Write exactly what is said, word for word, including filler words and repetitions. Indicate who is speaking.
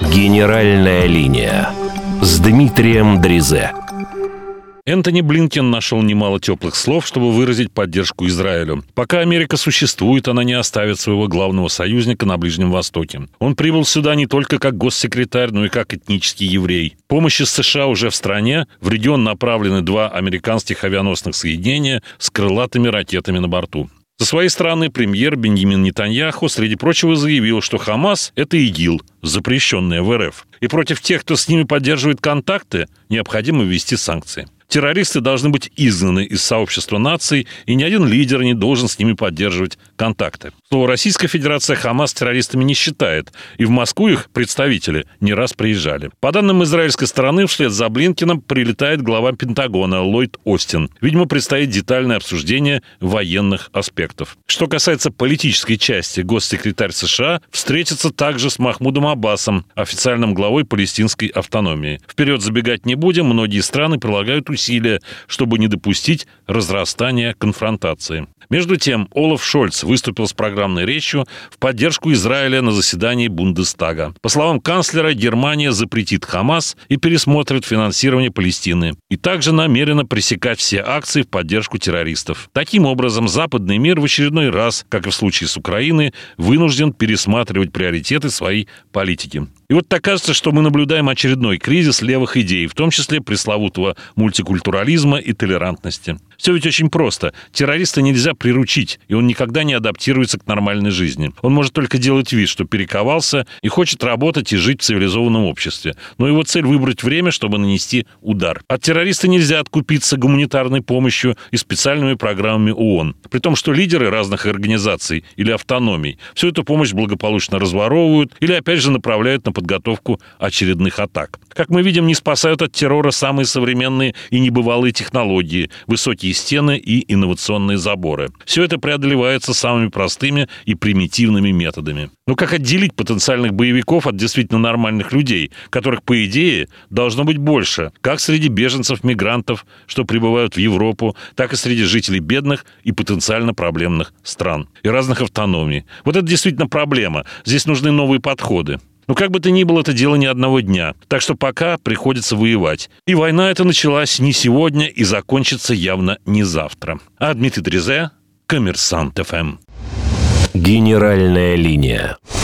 Speaker 1: Генеральная линия с Дмитрием Дризе.
Speaker 2: Энтони Блинкен нашел немало теплых слов, чтобы выразить поддержку Израилю. Пока Америка существует, она не оставит своего главного союзника на Ближнем Востоке. Он прибыл сюда не только как госсекретарь, но и как этнический еврей. Помощь из США уже в стране. В регион направлены два американских авианосных соединения с крылатыми ракетами на борту. Со своей стороны премьер Беньямин Нетаньяху, среди прочего, заявил, что Хамас – это ИГИЛ, запрещенная в эр эф. И против тех, кто с ними поддерживает контакты, необходимо ввести санкции. Террористы должны быть изгнаны из сообщества наций, и ни один лидер не должен с ними поддерживать контакты. Слово Российская Федерация Хамас террористами не считает, и в Москву их представители не раз приезжали. По данным израильской стороны, вслед за Блинкеном прилетает глава Пентагона Ллойд Остин. Видимо, предстоит детальное обсуждение военных аспектов. Что касается политической части, госсекретарь США встретится также с Махмудом Аббасом, официальным главой палестинской автономии. Вперед забегать не будем, многие страны прилагают усилия усилия, чтобы не допустить разрастания конфронтации. Между тем, Олаф Шольц выступил с программной речью в поддержку Израиля на заседании Бундестага. По словам канцлера, Германия запретит Хамас и пересмотрит финансирование Палестины. И также намерена пресекать все акции в поддержку террористов. Таким образом, западный мир в очередной раз, как и в случае с Украиной, вынужден пересматривать приоритеты своей политики. И вот так кажется, что мы наблюдаем очередной кризис левых идей, в том числе пресловутого мультикультурализма и толерантности. Все ведь очень просто. Террориста нельзя приручить, и он никогда не адаптируется к нормальной жизни. Он может только делать вид, что перековался и хочет работать и жить в цивилизованном обществе. Но его цель — выбрать время, чтобы нанести удар. От террориста нельзя откупиться гуманитарной помощью и специальными программами ООН. При том, что лидеры разных организаций или автономий всю эту помощь благополучно разворовывают или опять же направляют на подготовку очередных атак. Как мы видим, не спасают от террора самые современные и небывалые технологии, высокие стены и инновационные заборы. Все это преодолевается самыми простыми и примитивными методами. Но как отделить потенциальных боевиков от действительно нормальных людей, которых, по идее, должно быть больше, как среди беженцев-мигрантов, что прибывают в Европу, так и среди жителей бедных и потенциально проблемных стран и разных автономий? Вот это действительно проблема. Здесь нужны новые подходы. Но как бы то ни было, это дело не одного дня. Так что пока приходится воевать. И война эта началась не сегодня и закончится явно не завтра. А Дмитрий Дризе, Коммерсант эф эм.
Speaker 1: Генеральная линия.